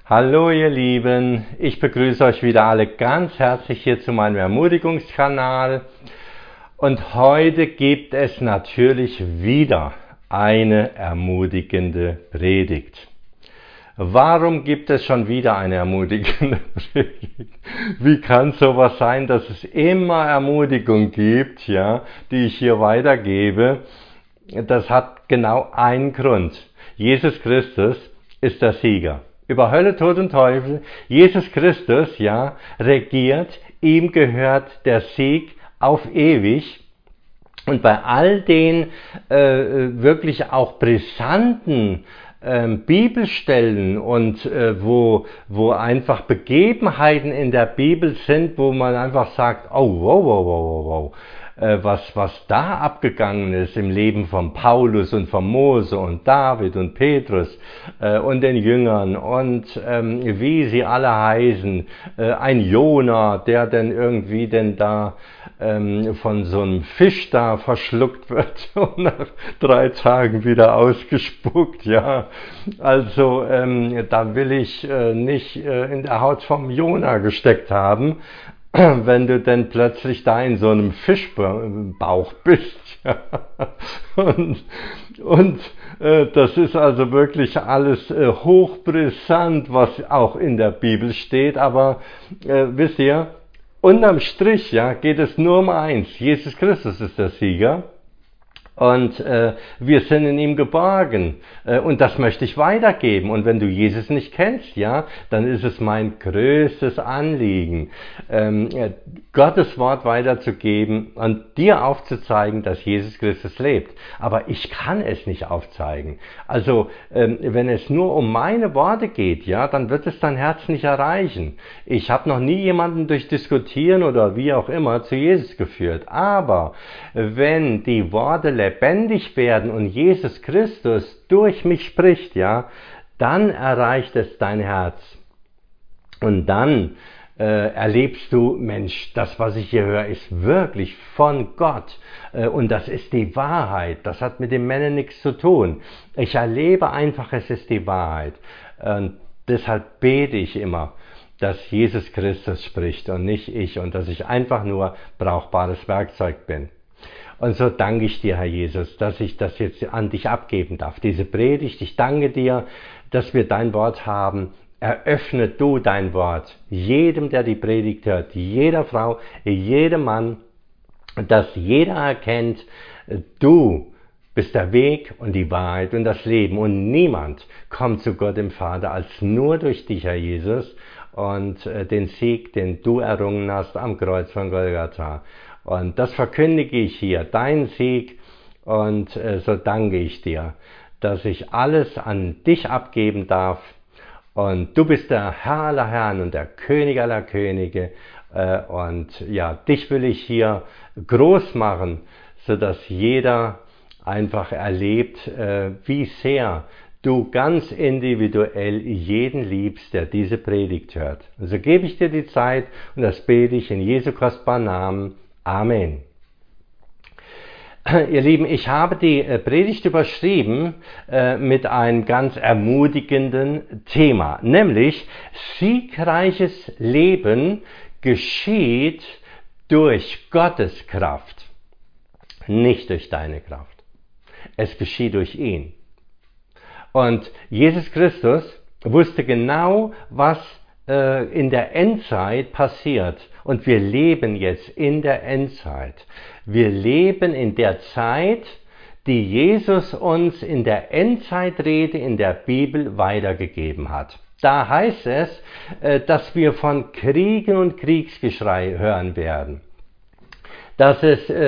Hallo ihr Lieben, ich begrüße euch wieder alle ganz herzlich hier zu meinem Ermutigungskanal und heute gibt es natürlich wieder eine ermutigende Predigt. Warum gibt es schon wieder eine ermutigende Predigt? Wie kann sowas sein, dass es immer Ermutigung gibt, ja, die ich hier weitergebe? Das hat genau einen Grund. Jesus Christus ist der Sieger. Über Hölle, Tod und Teufel. Jesus Christus, ja, regiert. Ihm gehört der Sieg auf ewig. Und bei all den wirklich auch brisanten Bibelstellen und wo einfach Begebenheiten in der Bibel sind, wo man einfach sagt, oh, wow. Was da abgegangen ist im Leben von Paulus und von Mose und David und Petrus und den Jüngern und wie sie alle heißen, ein Jona, der denn irgendwie denn da von so einem Fisch da verschluckt wird und nach 3 Tagen wieder ausgespuckt, ja. Also da will ich nicht in der Haut vom Jona gesteckt haben, wenn du denn plötzlich da in so einem Fischbauch bist. Ja. Und das ist also wirklich alles hochbrisant, was auch in der Bibel steht, aber wisst ihr, unterm Strich ja, geht es nur um eins: Jesus Christus ist der Sieger. Und wir sind in ihm geborgen. Und das möchte ich weitergeben. Und wenn du Jesus nicht kennst, ja, dann ist es mein größtes Anliegen, Gottes Wort weiterzugeben und dir aufzuzeigen, dass Jesus Christus lebt. Aber ich kann es nicht aufzeigen. Also, wenn es nur um meine Worte geht, ja, dann wird es dein Herz nicht erreichen. Ich habe noch nie jemanden durch Diskutieren oder wie auch immer zu Jesus geführt. Aber wenn die Worte lebendig werden und Jesus Christus durch mich spricht, ja, dann erreicht es dein Herz. Und dann erlebst du, Mensch, das, was ich hier höre, ist wirklich von Gott. Und das ist die Wahrheit. Das hat mit den Männern nichts zu tun. Ich erlebe einfach, es ist die Wahrheit. Und deshalb bete ich immer, dass Jesus Christus spricht und nicht ich, und dass ich einfach nur brauchbares Werkzeug bin. Und so danke ich dir, Herr Jesus, dass ich das jetzt an dich abgeben darf, diese Predigt. Ich danke dir, dass wir dein Wort haben. Eröffne du dein Wort jedem, der die Predigt hört, jeder Frau, jedem Mann, dass jeder erkennt, du bist der Weg und die Wahrheit und das Leben. Und niemand kommt zu Gott dem Vater als nur durch dich, Herr Jesus, und den Sieg, den du errungen hast am Kreuz von Golgatha. Und das verkündige ich hier, dein Sieg, und so danke ich dir, dass ich alles an dich abgeben darf. Und du bist der Herr aller Herren und der König aller Könige. Und ja, dich will ich hier groß machen, sodass jeder einfach erlebt, wie sehr du ganz individuell jeden liebst, der diese Predigt hört. Also gebe ich dir die Zeit und das bete ich in Jesu kostbaren Namen. Amen. Ihr Lieben, ich habe die Predigt überschrieben mit einem ganz ermutigenden Thema, nämlich siegreiches Leben geschieht durch Gottes Kraft, nicht durch deine Kraft. Es geschieht durch ihn. Und Jesus Christus wusste genau, was in der Endzeit passiert. Und wir leben jetzt in der Endzeit. Wir leben in der Zeit, die Jesus uns in der Endzeitrede in der Bibel weitergegeben hat. Da heißt es, dass wir von Kriegen und Kriegsgeschrei hören werden. Dass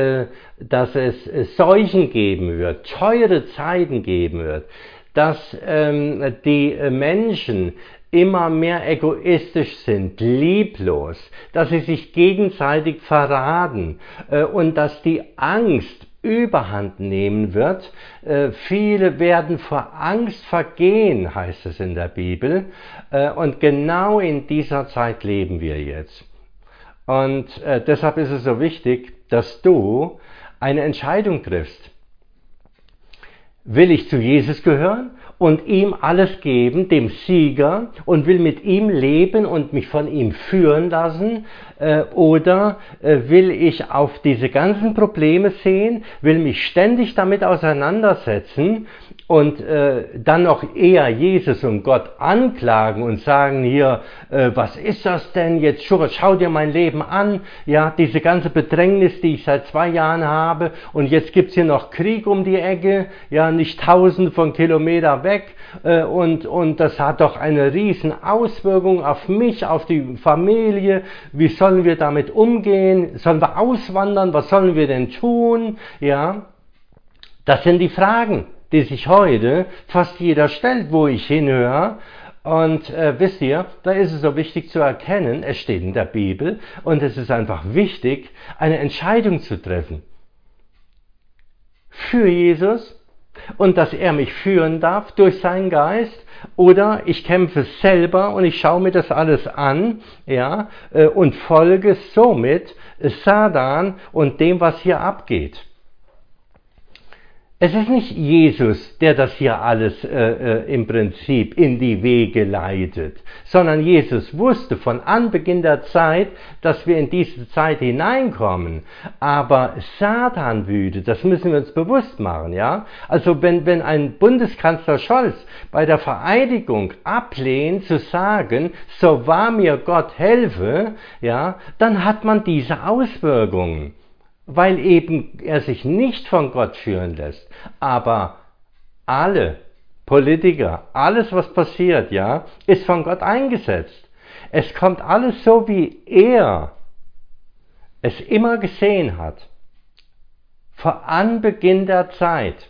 es Seuchen geben wird, teure Zeiten geben wird, dass die Menschen immer mehr egoistisch sind, lieblos, dass sie sich gegenseitig verraten und dass die Angst Überhand nehmen wird. Viele werden vor Angst vergehen, heißt es in der Bibel, und genau in dieser Zeit leben wir jetzt. Und deshalb ist es so wichtig, dass du eine Entscheidung triffst. Will ich zu Jesus gehören und ihm alles geben, dem Sieger, und will mit ihm leben und mich von ihm führen lassen? Oder will ich auf diese ganzen Probleme sehen, will mich ständig damit auseinandersetzen und dann noch eher Jesus und Gott anklagen und sagen hier, was ist das denn jetzt? Schau dir mein Leben an, ja, diese ganze Bedrängnis, die ich seit 2 Jahren habe, und jetzt gibt's hier noch Krieg um die Ecke, ja, nicht tausende von Kilometern weg, und das hat doch eine riesen Auswirkung auf mich, auf die Familie. Wie sollen wir damit umgehen? Sollen wir auswandern? Was sollen wir denn tun? Ja, das sind die Fragen, die sich heute fast jeder stellt, wo ich hinhöre. Und wisst ihr, da ist es so wichtig zu erkennen, es steht in der Bibel, und es ist einfach wichtig, eine Entscheidung zu treffen. Für Jesus, und dass er mich führen darf durch seinen Geist, oder ich kämpfe selber und ich schaue mir das alles an, ja, und folge somit Satan und dem, was hier abgeht. Es ist nicht Jesus, der das hier alles im Prinzip in die Wege leitet, sondern Jesus wusste von Anbeginn der Zeit, dass wir in diese Zeit hineinkommen. Aber Satan wütet, das müssen wir uns bewusst machen, ja? Also wenn ein Bundeskanzler Scholz bei der Vereidigung ablehnt zu sagen, so wahr mir Gott helfe, ja, dann hat man diese Auswirkungen, weil eben er sich nicht von Gott führen lässt. Aber alle Politiker, alles was passiert, ja, ist von Gott eingesetzt. Es kommt alles so, wie er es immer gesehen hat, vor Anbeginn der Zeit.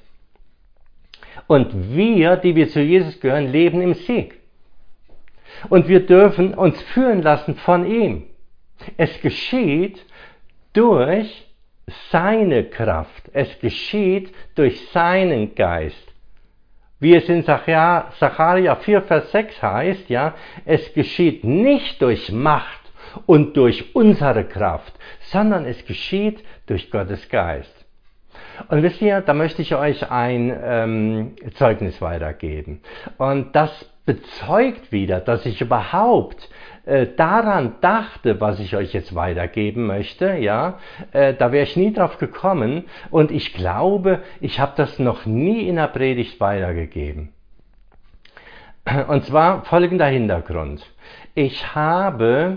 Und wir, die wir zu Jesus gehören, leben im Sieg. Und wir dürfen uns führen lassen von ihm. Es geschieht durch seine Kraft. Es geschieht durch seinen Geist. Wie es in Sacharja 4, Vers 6 heißt, ja, es geschieht nicht durch Macht und durch unsere Kraft, sondern es geschieht durch Gottes Geist. Und wisst ihr, da möchte ich euch ein Zeugnis weitergeben. Und das bezeugt wieder, dass ich überhaupt daran dachte, was ich euch jetzt weitergeben möchte, ja, da wäre ich nie drauf gekommen, und ich glaube, ich habe das noch nie in der Predigt weitergegeben. Und zwar folgender Hintergrund. Ich habe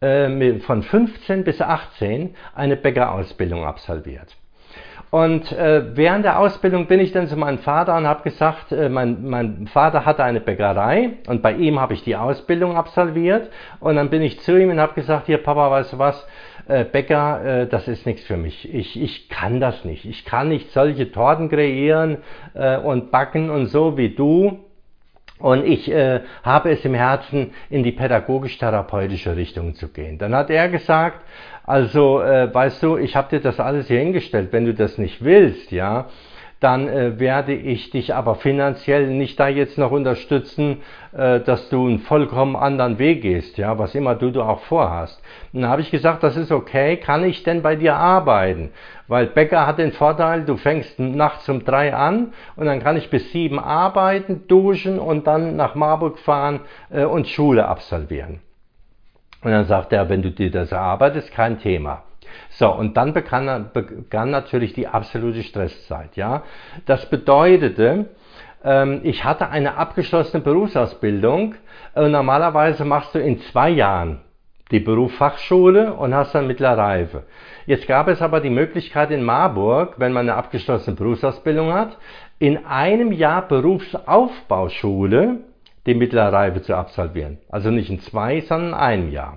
von 15 bis 18 eine Bäckerausbildung absolviert. Und während der Ausbildung bin ich dann zu meinem Vater und habe gesagt, mein Vater hatte eine Bäckerei und bei ihm habe ich die Ausbildung absolviert, und dann bin ich zu ihm und habe gesagt, hier Papa, weißt du was, Bäcker, das ist nichts für mich. Ich kann das nicht. Ich kann nicht solche Torten kreieren und backen und so wie du. Und ich habe es im Herzen, in die pädagogisch-therapeutische Richtung zu gehen. Dann hat er gesagt, also weißt du, ich habe dir das alles hier hingestellt, wenn du das nicht willst, ja, dann werde ich dich aber finanziell nicht da jetzt noch unterstützen, dass du einen vollkommen anderen Weg gehst, ja, was immer du auch vorhast. Und dann habe ich gesagt, das ist okay, kann ich denn bei dir arbeiten? Weil Bäcker hat den Vorteil, du fängst nachts um 3 an und dann kann ich bis 7 arbeiten, duschen und dann nach Marburg fahren und Schule absolvieren. Und dann sagt er, wenn du dir das erarbeitest, kein Thema. So, und dann begann natürlich die absolute Stresszeit, ja. Das bedeutete, ich hatte eine abgeschlossene Berufsausbildung, und normalerweise machst du in 2 Jahren die Berufsfachschule und hast dann mittlere Reife. Jetzt gab es aber die Möglichkeit in Marburg, wenn man eine abgeschlossene Berufsausbildung hat, in einem Jahr Berufsaufbauschule die mittlere Reife zu absolvieren. Also nicht in 2, sondern in einem Jahr.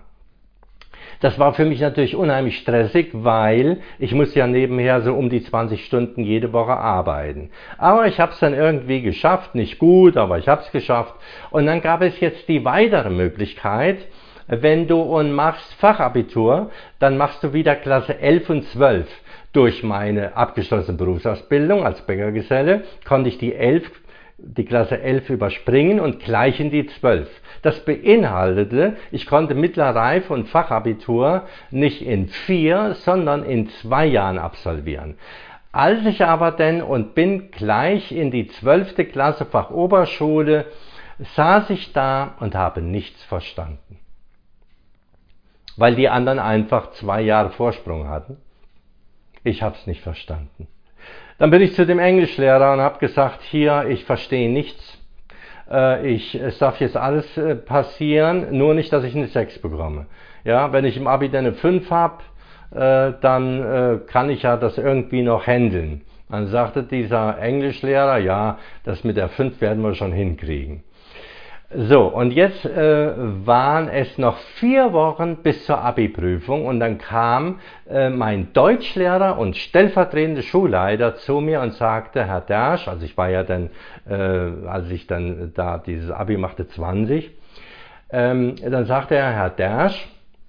Das war für mich natürlich unheimlich stressig, weil ich muss ja nebenher so um die 20 Stunden jede Woche arbeiten. Aber ich habe es dann irgendwie geschafft, nicht gut, aber ich habe es geschafft. Und dann gab es jetzt die weitere Möglichkeit, wenn du machst Fachabitur, dann machst du wieder Klasse 11 und 12. Durch meine abgeschlossene Berufsausbildung als Bäckergeselle konnte ich die Klasse 11 überspringen und gleich in die 12. Das beinhaltete, ich konnte mittlere Reife und Fachabitur nicht in 4, sondern in 2 Jahren absolvieren. Als ich aber denn und bin gleich in die 12. Klasse Fachoberschule, saß ich da und habe nichts verstanden. Weil die anderen einfach 2 Jahre Vorsprung hatten. Ich habe es nicht verstanden. Dann bin ich zu dem Englischlehrer und habe gesagt, hier, ich verstehe nichts. Es darf jetzt alles passieren, nur nicht, dass ich eine 6 bekomme. Ja, wenn ich im Abi dann eine 5 habe, dann kann ich ja das irgendwie noch handeln. Dann sagte dieser Englischlehrer, ja, das mit der 5 werden wir schon hinkriegen. So, und jetzt waren es noch 4 Wochen bis zur Abi-Prüfung und dann kam mein Deutschlehrer und stellvertretende Schulleiter zu mir und sagte, Herr Dersch, also ich war ja dann, als ich dann da dieses Abi machte, 20, dann sagte er, Herr Dersch,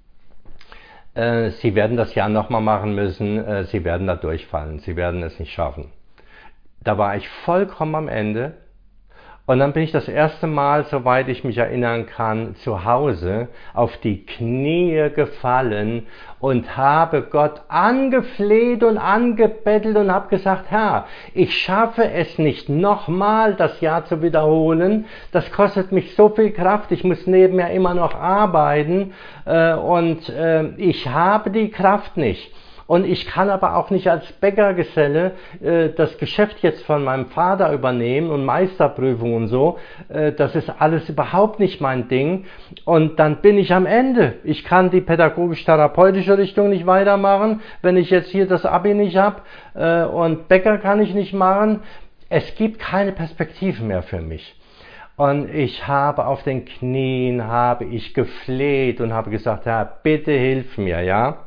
Sie werden das Jahr nochmal machen müssen, Sie werden da durchfallen, Sie werden es nicht schaffen. Da war ich vollkommen am Ende. Und dann bin ich das erste Mal, soweit ich mich erinnern kann, zu Hause auf die Knie gefallen und habe Gott angefleht und angebettelt und habe gesagt, Herr, ich schaffe es nicht nochmal das Jahr zu wiederholen, das kostet mich so viel Kraft, ich muss nebenher immer noch arbeiten und ich habe die Kraft nicht. Und ich kann aber auch nicht als Bäckergeselle das Geschäft jetzt von meinem Vater übernehmen und Meisterprüfung und so. Das ist alles überhaupt nicht mein Ding. Und dann bin ich am Ende. Ich kann die pädagogisch-therapeutische Richtung nicht weitermachen, wenn ich jetzt hier das Abi nicht habe. Und Bäcker kann ich nicht machen. Es gibt keine Perspektiven mehr für mich. Und ich habe auf den Knien, gefleht und habe gesagt, Herr, bitte hilf mir, ja.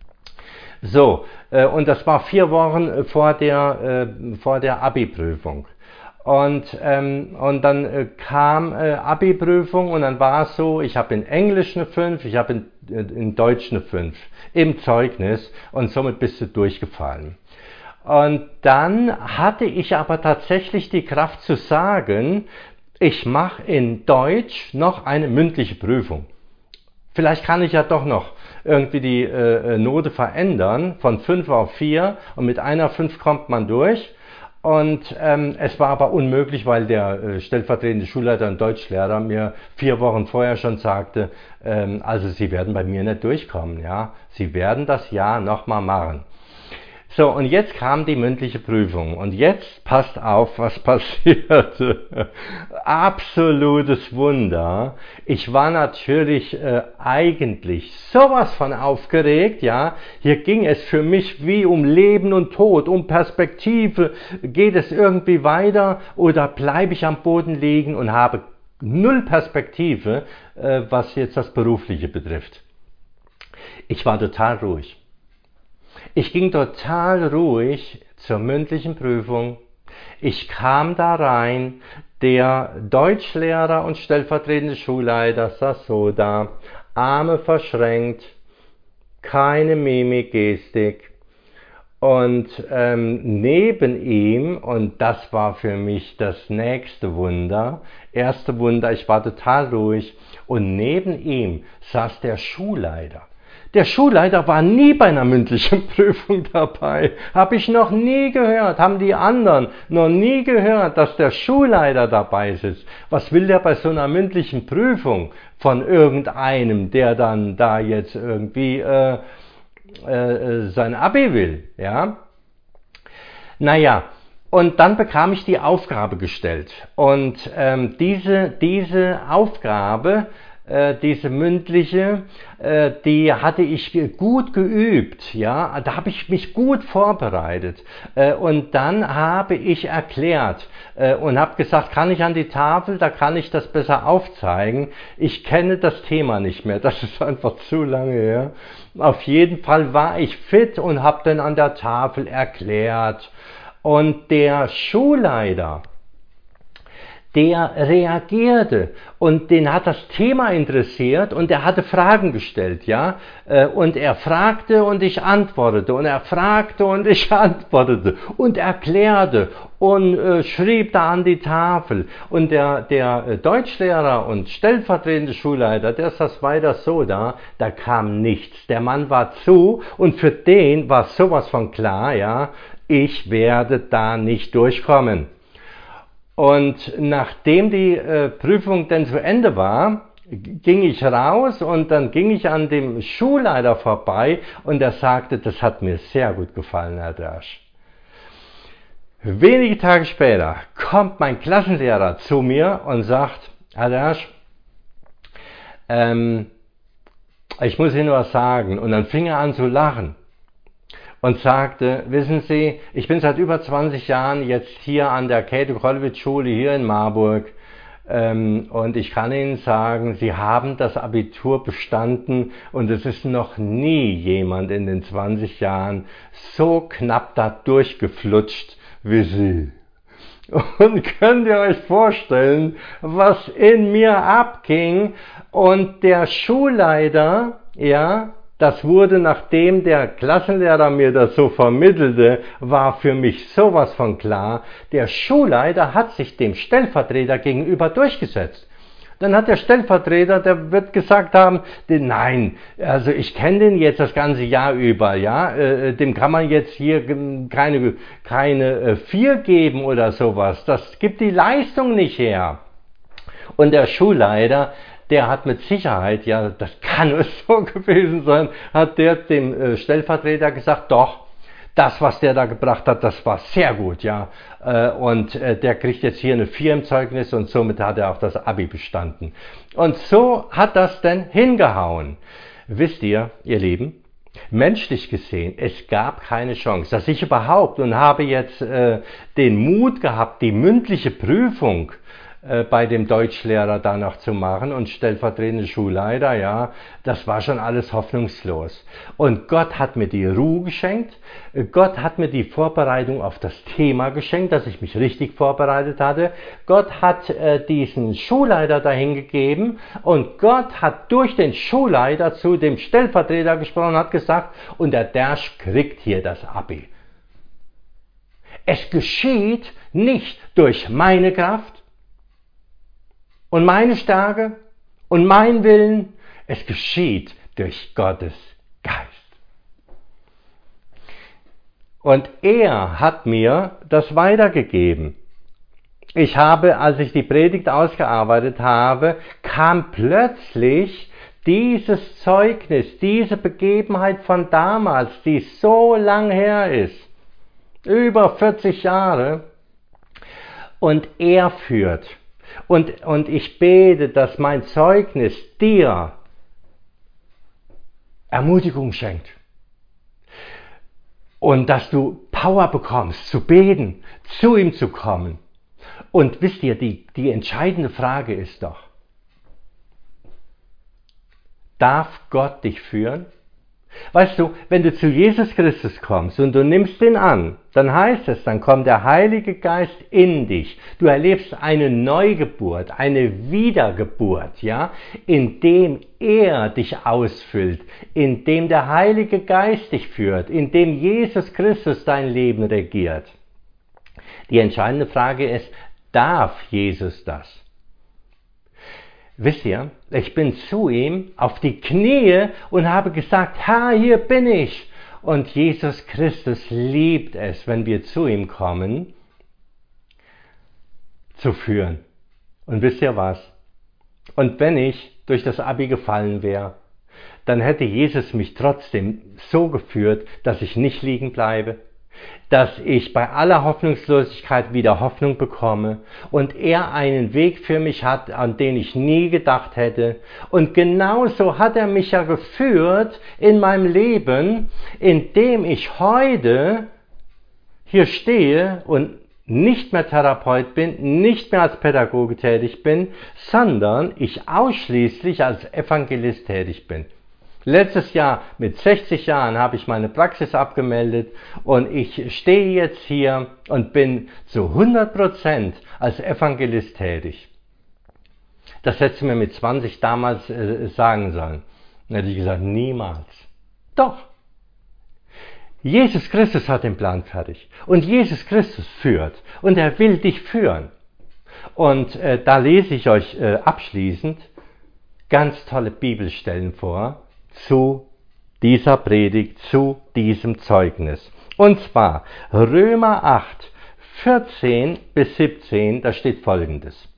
So, und das war 4 Wochen vor der Abi-Prüfung. Und dann kam Abi-Prüfung und dann war es so, ich habe in Englisch eine 5, ich habe in Deutsch eine 5 im Zeugnis und somit bist du durchgefallen. Und dann hatte ich aber tatsächlich die Kraft zu sagen, ich mache in Deutsch noch eine mündliche Prüfung. Vielleicht kann ich ja doch noch irgendwie die Note verändern von 5 auf 4 und mit einer 5 kommt man durch. Und es war aber unmöglich, weil der stellvertretende Schulleiter und Deutschlehrer mir 4 Wochen vorher schon sagte, also Sie werden bei mir nicht durchkommen, ja, Sie werden das Jahr nochmal machen. So, und jetzt kam die mündliche Prüfung und jetzt passt auf, was passierte. Absolutes Wunder. Ich war natürlich eigentlich sowas von aufgeregt, ja. Hier ging es für mich wie um Leben und Tod, um Perspektive. Geht es irgendwie weiter oder bleibe ich am Boden liegen und habe null Perspektive, was jetzt das Berufliche betrifft. Ich war total ruhig. Ich ging total ruhig zur mündlichen Prüfung. Ich kam da rein, der Deutschlehrer und stellvertretende Schulleiter saß so da, Arme verschränkt, keine Mimik, Gestik. Und neben ihm, und das war für mich das nächste Wunder, erste Wunder, ich war total ruhig, und neben ihm saß der Schulleiter. Der Schulleiter war nie bei einer mündlichen Prüfung dabei. Habe ich noch nie gehört, haben die anderen noch nie gehört, dass der Schulleiter dabei sitzt. Was will der bei so einer mündlichen Prüfung von irgendeinem, der dann da jetzt irgendwie sein Abi will? Ja? Naja, und dann bekam ich die Aufgabe gestellt. Und diese Aufgabe, diese mündliche, die hatte ich gut geübt, ja, da habe ich mich gut vorbereitet und dann habe ich erklärt und habe gesagt, kann ich an die Tafel, da kann ich das besser aufzeigen, ich kenne das Thema nicht mehr, das ist einfach zu lange her. Auf jeden Fall war ich fit und habe dann an der Tafel erklärt und der Schulleiter, der reagierte und den hat das Thema interessiert und er hatte Fragen gestellt, ja, und er fragte und ich antwortete und er fragte und ich antwortete und erklärte und schrieb da an die Tafel und der Deutschlehrer und stellvertretende Schulleiter, der saß weiter so da kam nichts, der Mann war zu und für den war sowas von klar, ja, ich werde da nicht durchkommen. Und nachdem die Prüfung dann zu Ende war, ging ich raus und dann ging ich an dem Schulleiter vorbei und er sagte, das hat mir sehr gut gefallen, Herr Dersch. Wenige Tage später kommt mein Klassenlehrer zu mir und sagt, Herr Dersch, ich muss Ihnen was sagen. Und dann fing er an zu lachen und sagte, wissen Sie, ich bin seit über 20 Jahren jetzt hier an der Käthe-Kollwitz-Schule hier in Marburg und ich kann Ihnen sagen, Sie haben das Abitur bestanden und es ist noch nie jemand in den 20 Jahren so knapp da durchgeflutscht wie Sie. Und könnt ihr euch vorstellen, was in mir abging? Und der Schulleiter, ja, das wurde, nachdem der Klassenlehrer mir das so vermittelte, war für mich sowas von klar, der Schulleiter hat sich dem Stellvertreter gegenüber durchgesetzt. Dann hat der Stellvertreter, der wird gesagt haben, nein, also ich kenne den jetzt das ganze Jahr über, ja, dem kann man jetzt hier keine 4 geben oder sowas, das gibt die Leistung nicht her. Und der Schulleiter, der hat mit Sicherheit, ja, das kann nur so gewesen sein, hat der dem Stellvertreter gesagt, doch, das, was der da gebracht hat, das war sehr gut, ja. Und der kriegt jetzt hier eine 4 im Zeugnis und somit hat er auch das Abi bestanden. Und so hat das denn hingehauen. Wisst ihr, ihr Lieben, menschlich gesehen, es gab keine Chance, dass ich überhaupt und habe jetzt den Mut gehabt, die mündliche Prüfung bei dem Deutschlehrer danach zu machen und stellvertretende Schulleiter, ja, das war schon alles hoffnungslos. Und Gott hat mir die Ruhe geschenkt, Gott hat mir die Vorbereitung auf das Thema geschenkt, dass ich mich richtig vorbereitet hatte. Gott hat diesen Schulleiter dahin gegeben und Gott hat durch den Schulleiter zu dem Stellvertreter gesprochen und hat gesagt, und der Dersch kriegt hier das Abi. Es geschieht nicht durch meine Kraft, und meine Stärke und mein Willen, es geschieht durch Gottes Geist. Und er hat mir das weitergegeben. Ich habe, als ich die Predigt ausgearbeitet habe, kam plötzlich dieses Zeugnis, diese Begebenheit von damals, die so lang her ist, über 40 Jahre, und er führt. Und ich bete, dass mein Zeugnis dir Ermutigung schenkt. Und dass du Power bekommst, zu beten, zu ihm zu kommen. Und wisst ihr, die entscheidende Frage ist doch, darf Gott dich führen? Weißt du, wenn du zu Jesus Christus kommst und du nimmst ihn an, dann heißt es, dann kommt der Heilige Geist in dich. Du erlebst eine Neugeburt, eine Wiedergeburt, ja, indem er dich ausfüllt, indem der Heilige Geist dich führt, indem Jesus Christus dein Leben regiert. Die entscheidende Frage ist, darf Jesus das? Wisst ihr, ich bin zu ihm auf die Knie und habe gesagt, Herr, hier bin ich. Und Jesus Christus liebt es, wenn wir zu ihm kommen, zu führen. Und wisst ihr was? Und wenn ich durch das Abi gefallen wäre, dann hätte Jesus mich trotzdem so geführt, dass ich nicht liegen bleibe, dass ich bei aller Hoffnungslosigkeit wieder Hoffnung bekomme und er einen Weg für mich hat, an den ich nie gedacht hätte. Und genauso hat er mich ja geführt in meinem Leben, indem ich heute hier stehe und nicht mehr Therapeut bin, nicht mehr als Pädagoge tätig bin, sondern ich ausschließlich als Evangelist tätig bin. Letztes Jahr mit 60 Jahren habe ich meine Praxis abgemeldet und ich stehe jetzt hier und bin zu 100% als Evangelist tätig. Das hättest du mir mit 20 damals sagen sollen. Dann hätte ich gesagt, niemals. Doch. Jesus Christus hat den Plan fertig und Jesus Christus führt und er will dich führen. Und da lese ich euch abschließend ganz tolle Bibelstellen vor zu dieser Predigt, zu diesem Zeugnis. Und zwar Römer 8, 14 bis 17, da steht Folgendes.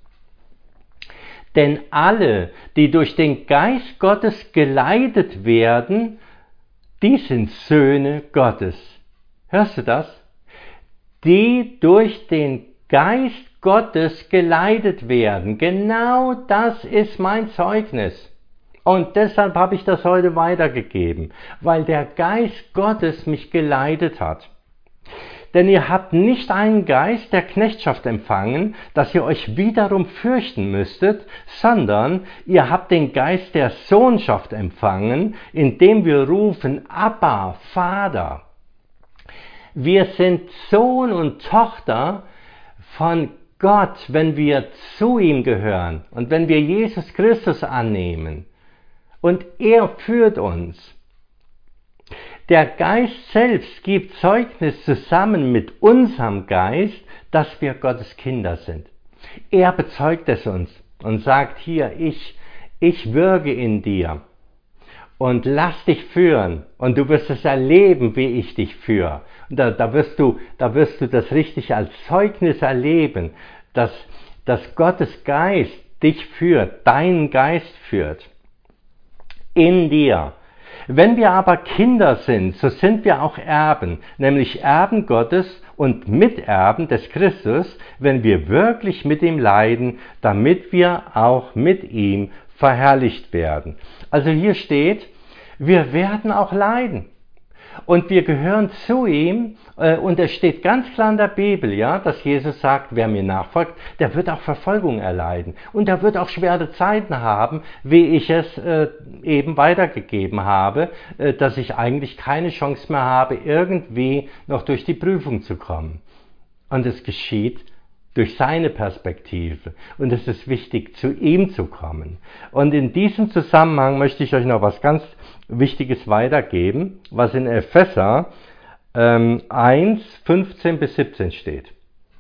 Denn alle, die durch den Geist Gottes geleitet werden, die sind Söhne Gottes. Hörst du das? Die durch den Geist Gottes geleitet werden. Genau das ist mein Zeugnis. Und deshalb habe ich das heute weitergegeben, weil der Geist Gottes mich geleitet hat. Denn ihr habt nicht einen Geist der Knechtschaft empfangen, dass ihr euch wiederum fürchten müsstet, sondern ihr habt den Geist der Sohnschaft empfangen, indem wir rufen, Abba, Vater. Wir sind Sohn und Tochter von Gott, wenn wir zu ihm gehören und wenn wir Jesus Christus annehmen. Und er führt uns. Der Geist selbst gibt Zeugnis zusammen mit unserem Geist, dass wir Gottes Kinder sind. Er bezeugt es uns und sagt hier, ich wirke in dir und lass dich führen und du wirst es erleben, wie ich dich führe. Und da wirst du das richtig als Zeugnis erleben, dass Gottes Geist dich führt, deinen Geist führt. In dir. Wenn wir aber Kinder sind, so sind wir auch Erben, nämlich Erben Gottes und Miterben des Christus, wenn wir wirklich mit ihm leiden, damit wir auch mit ihm verherrlicht werden. Also hier steht, wir werden auch leiden. Und wir gehören zu ihm, und es steht ganz klar in der Bibel, ja, dass Jesus sagt, wer mir nachfolgt, der wird auch Verfolgung erleiden. Und er wird auch schwere Zeiten haben, wie ich es eben weitergegeben habe, dass ich eigentlich keine Chance mehr habe, irgendwie noch durch die Prüfung zu kommen. Und es geschieht durch seine Perspektive. Und es ist wichtig, zu ihm zu kommen. Und in diesem Zusammenhang möchte ich euch noch was ganz Wichtiges weitergeben, was in Epheser 1, 15 bis 17 steht.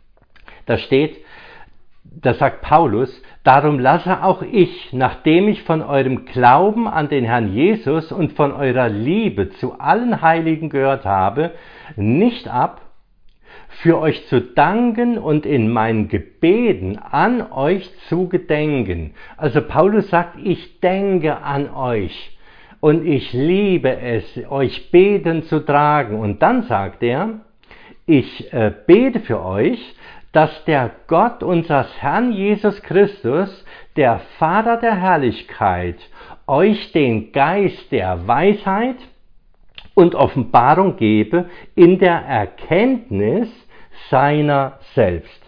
Da sagt Paulus, darum lasse auch ich, nachdem ich von eurem Glauben an den Herrn Jesus und von eurer Liebe zu allen Heiligen gehört habe, nicht ab, für euch zu danken und in meinen Gebeten an euch zu gedenken. Also Paulus sagt, ich denke an euch und ich liebe es, euch beten zu tragen. Und dann sagt er, ich bete für euch, dass der Gott unseres Herrn Jesus Christus, der Vater der Herrlichkeit, euch den Geist der Weisheit und Offenbarung gebe in der Erkenntnis seiner selbst.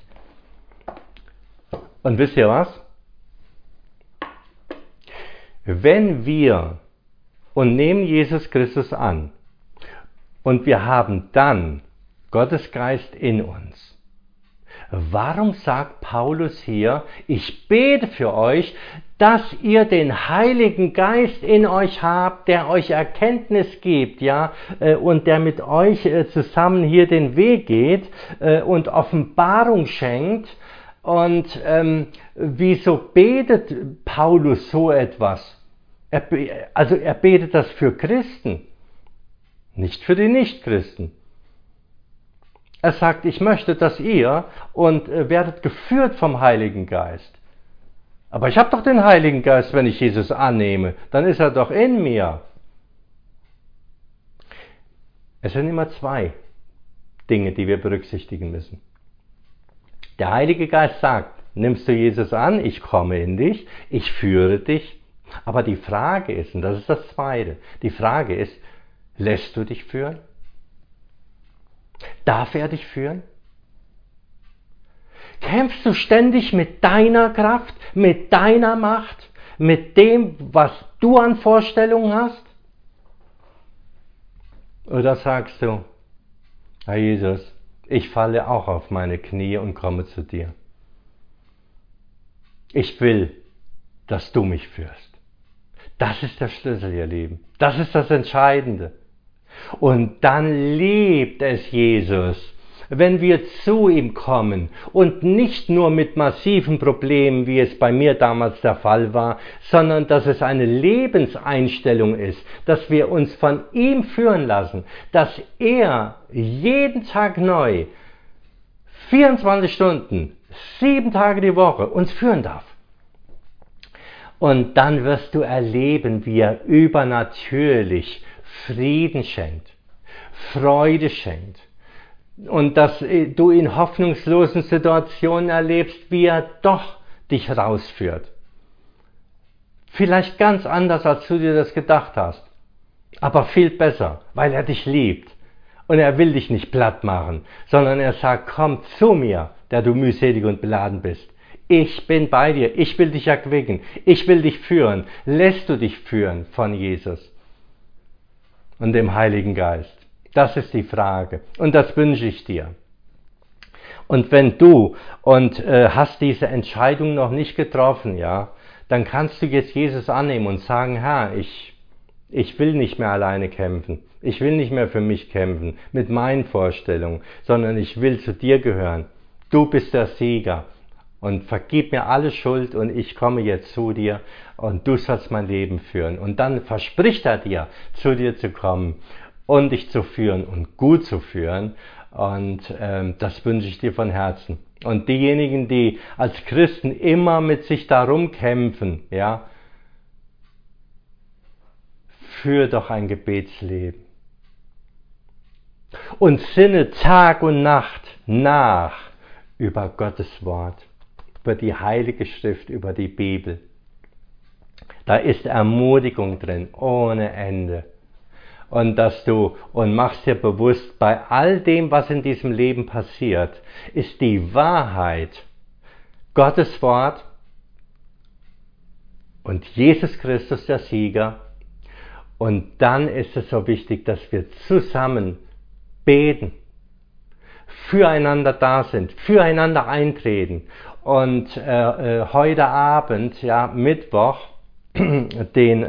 Und wisst ihr was? Wenn wir und nehmen Jesus Christus an und wir haben dann Gottes Geist in uns, warum sagt Paulus hier, ich bete für euch, dass ihr den Heiligen Geist in euch habt, der euch Erkenntnis gibt, ja, und der mit euch zusammen hier den Weg geht und Offenbarung schenkt. Und wieso betet Paulus so etwas? Er betet das für Christen, nicht für die Nichtchristen. Er sagt, ich möchte, dass ihr und werdet geführt vom Heiligen Geist. Aber ich habe doch den Heiligen Geist, wenn ich Jesus annehme, dann ist er doch in mir. Es sind immer zwei Dinge, die wir berücksichtigen müssen. Der Heilige Geist sagt, nimmst du Jesus an, ich komme in dich, ich führe dich. Aber die Frage ist, und das ist das Zweite, die Frage ist, lässt du dich führen? Darf er dich führen? Kämpfst du ständig mit deiner Kraft, mit deiner Macht, mit dem, was du an Vorstellungen hast? Oder sagst du, Herr Jesus, ich falle auch auf meine Knie und komme zu dir. Ich will, dass du mich führst. Das ist der Schlüssel, ihr Lieben. Das ist das Entscheidende. Und dann liebt es Jesus, wenn wir zu ihm kommen und nicht nur mit massiven Problemen, wie es bei mir damals der Fall war, sondern dass es eine Lebenseinstellung ist, dass wir uns von ihm führen lassen, dass er jeden Tag neu, 24 Stunden, 7 Tage die Woche uns führen darf. Und dann wirst du erleben, wie er übernatürlich Frieden schenkt, Freude schenkt. Und dass du in hoffnungslosen Situationen erlebst, wie er doch dich rausführt. Vielleicht ganz anders, als du dir das gedacht hast, aber viel besser, weil er dich liebt. Und er will dich nicht platt machen, sondern er sagt, komm zu mir, der du mühselig und beladen bist. Ich bin bei dir, ich will dich erquicken, ich will dich führen. Lässt du dich führen von Jesus und dem Heiligen Geist? Das ist die Frage und das wünsche ich dir. Und wenn du hast diese Entscheidung noch nicht getroffen, ja, dann kannst du jetzt Jesus annehmen und sagen, Herr, ich will nicht mehr alleine kämpfen. Ich will nicht mehr für mich kämpfen mit meinen Vorstellungen, sondern ich will zu dir gehören. Du bist der Sieger. Und vergib mir alle Schuld und ich komme jetzt zu dir und du sollst mein Leben führen. Und dann verspricht er dir, zu dir zu kommen und dich zu führen und gut zu führen. Und das wünsche ich dir von Herzen. Und diejenigen, die als Christen immer mit sich darum kämpfen, ja, führ doch ein Gebetsleben. Und sinne Tag und Nacht nach über Gottes Wort, über die Heilige Schrift, über die Bibel. Da ist Ermutigung drin, ohne Ende. Und machst dir bewusst, bei all dem, was in diesem Leben passiert, ist die Wahrheit Gottes Wort und Jesus Christus der Sieger. Und dann ist es so wichtig, dass wir zusammen beten, füreinander da sind, füreinander eintreten. Und heute Abend, ja, Mittwoch, den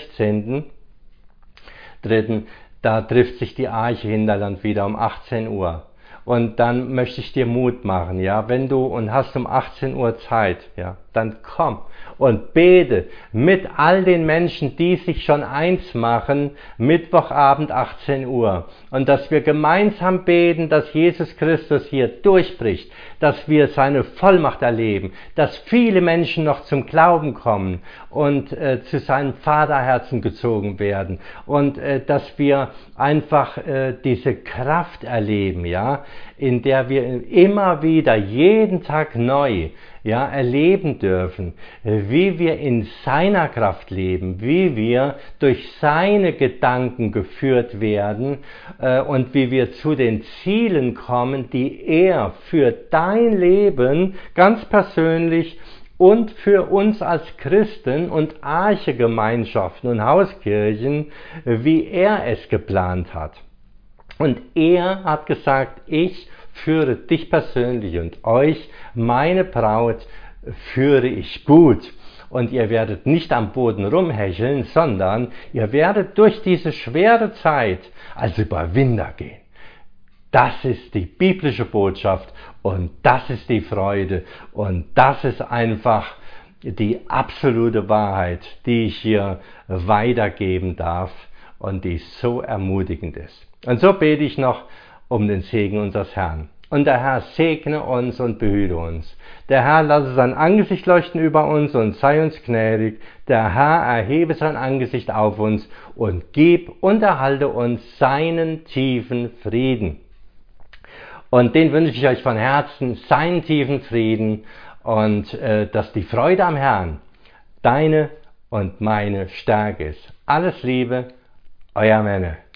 16.3., da trifft sich die Arche Hinterland wieder um 18 Uhr. Und dann möchte ich dir Mut machen, ja, wenn du hast um 18 Uhr Zeit, ja, dann komm und bete mit all den Menschen, die sich schon eins machen, Mittwochabend 18 Uhr. Und dass wir gemeinsam beten, dass Jesus Christus hier durchbricht, dass wir seine Vollmacht erleben, dass viele Menschen noch zum Glauben kommen und zu seinem Vaterherzen gezogen werden und dass wir einfach diese Kraft erleben, ja, in der wir immer wieder jeden Tag neu, ja, erleben dürfen, wie wir in seiner Kraft leben, wie wir durch seine Gedanken geführt werden und wie wir zu den Zielen kommen, die er für dein Leben ganz persönlich und für uns als Christen und Arche-Gemeinschaften und Hauskirchen, wie er es geplant hat. Und er hat gesagt, ich führe dich persönlich und euch, meine Braut, führe ich gut. Und ihr werdet nicht am Boden rumhecheln, sondern ihr werdet durch diese schwere Zeit als Überwinder gehen. Das ist die biblische Botschaft und das ist die Freude und das ist einfach die absolute Wahrheit, die ich hier weitergeben darf und die so ermutigend ist. Und so bete ich noch um den Segen unseres Herrn. Und der Herr segne uns und behüte uns. Der Herr lasse sein Angesicht leuchten über uns und sei uns gnädig. Der Herr erhebe sein Angesicht auf uns und gib und erhalte uns seinen tiefen Frieden. Und den wünsche ich euch von Herzen, seinen tiefen Frieden und dass die Freude am Herrn deine und meine Stärke ist. Alles Liebe, euer Menne.